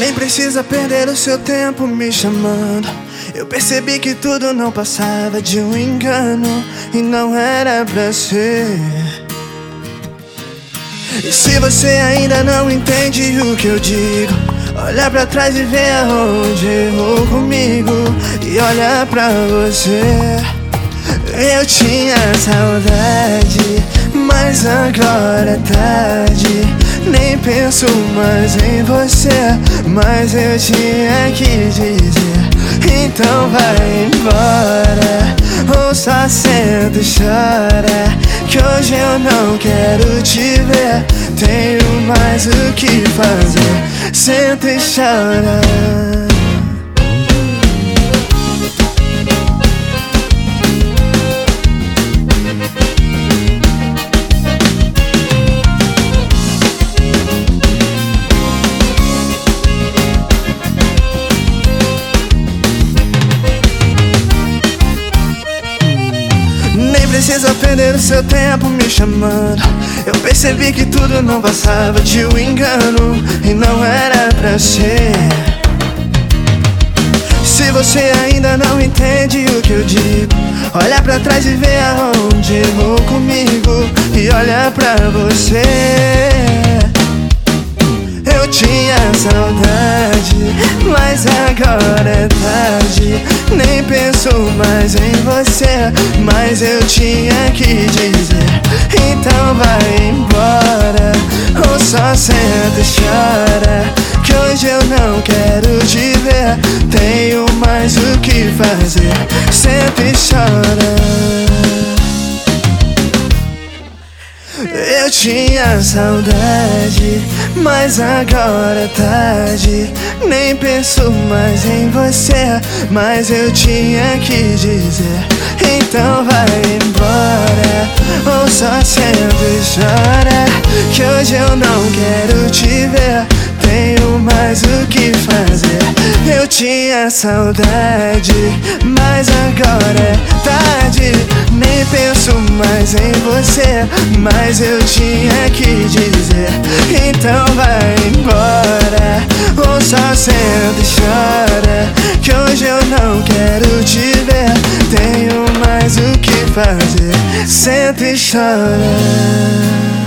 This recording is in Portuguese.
Nem precisa perder o seu tempo me chamando. Eu percebi que tudo não passava de um engano e não era pra ser. E se você ainda não entende o que eu digo, olha pra trás e vê aonde errou comigo. E olha pra você. Eu tinha saudade, mas agora é tarde. Nem penso mais em você, mas eu tinha que dizer. Então vai embora, ou só senta e chora, que hoje eu não quero te ver. Tenho mais o que fazer. Senta e chora. Nem precisa perder o seu tempo me chamando. Eu percebi que tudo não passava de um engano e não era pra ser. Se você ainda não entende o que eu digo, olha pra trás e vê aonde errou comigo. E olha pra você. Eu tinha saudade, mas agora é tarde. Nem penso mais em você, mas eu tinha que dizer. Então vai embora, ou só senta e chora, que hoje eu não quero te ver. Tenho mais o que fazer. Senta e chora. Eu tinha saudade, mas agora é tarde. Nem penso mais em você, mas eu tinha que dizer. Então vai embora, ou só senta e chora, que hoje eu não quero te ver. Tenho mais o que fazer. Eu tinha saudade, mas agora é tarde. Nem penso mais em você, mas eu tinha que dizer. Então vai embora, ou só senta e chora, que hoje eu não quero te ver. Tenho mais o que fazer. Senta e chora.